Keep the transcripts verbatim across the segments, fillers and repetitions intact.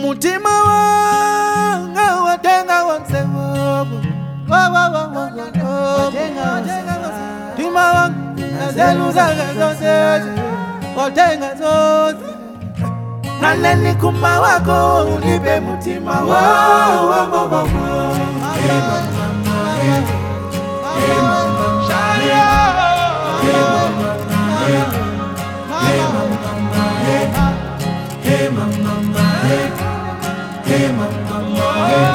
Mutima wanga watenga wansewo Mutima wanga nazeluza zote watenga zote Naleni kuma wako unipe mutima wako Hey mama, hey mama, Sharia Hey mama, hey mama, hey mama, hey mama,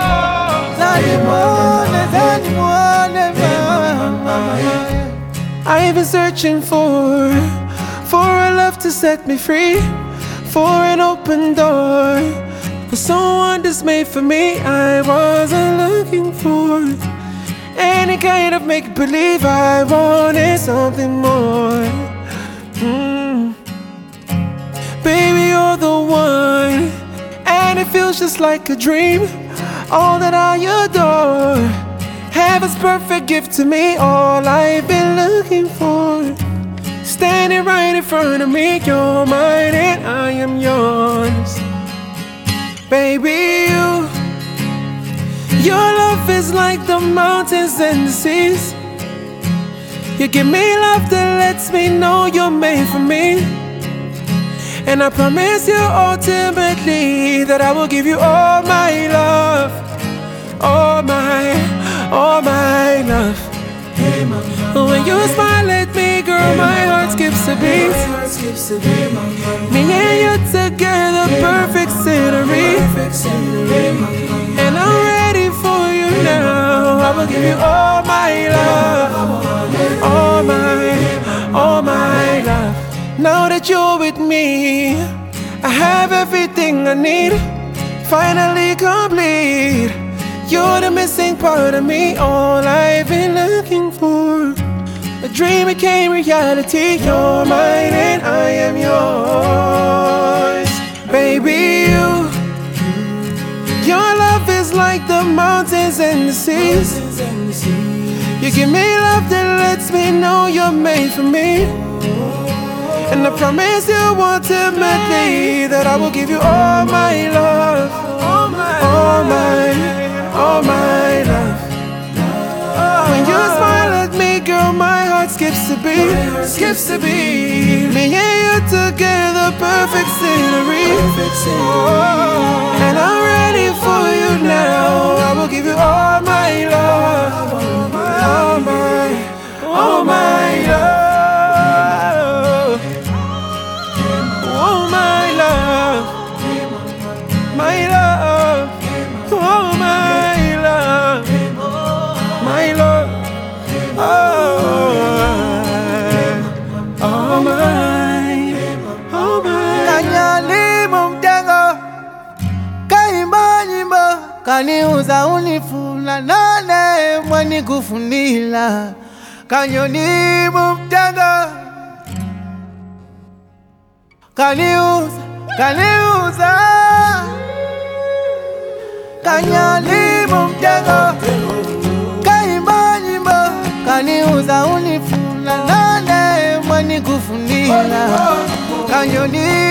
Zanimone, Zanimone, mama I've been searching for, for a love to set me free, for an open door, for someone that's made for me. I wasn't looking for any kind of make-believe. I wanted something more. mm. Baby, you're the one, and it feels just like a dream. All that I adore, heaven's perfect gift to me. All I've been looking for, standing right in front of me. You're mine and I am yours. Baby, you, your love is like the mountains and the seas. You give me love that lets me know you're made for me. And I promise you ultimately that I will give you all my love, all my, all my love. Hey mama, When you smile at me, girl, my heart skips a beat. Me and you together, perfect scenery. And I'm ready for you now. I will give you all my love, all my, all my love. Now that you're with me, I have everything I need, finally complete. You're the missing part of me, all I've been looking for. A dream became reality. You're mine and I am yours. Baby, you, your love is like the mountains and the seas. You give me love that lets me know you're made for me. And I promise you ultimately that I will give you all my love, all my, all my, all my love. When you smile at me, girl, my heart skips a beat, skips a beat. Me and you together, perfect scenery. And I'm ready for you now. I will give you all my love, all my, all my love. Oh my love, my love, oh my love, my love, oh, oh my, oh my. Kanyali mumtego, kaimba nyimbo, kaniuza unifula nane mwani kufunila. Kanyoni mumtego, kaniuza, kaniuza, kanyali mumtego, kaimba nyimbo, kaniuza unifula nane mwani kufunila. Kanyoni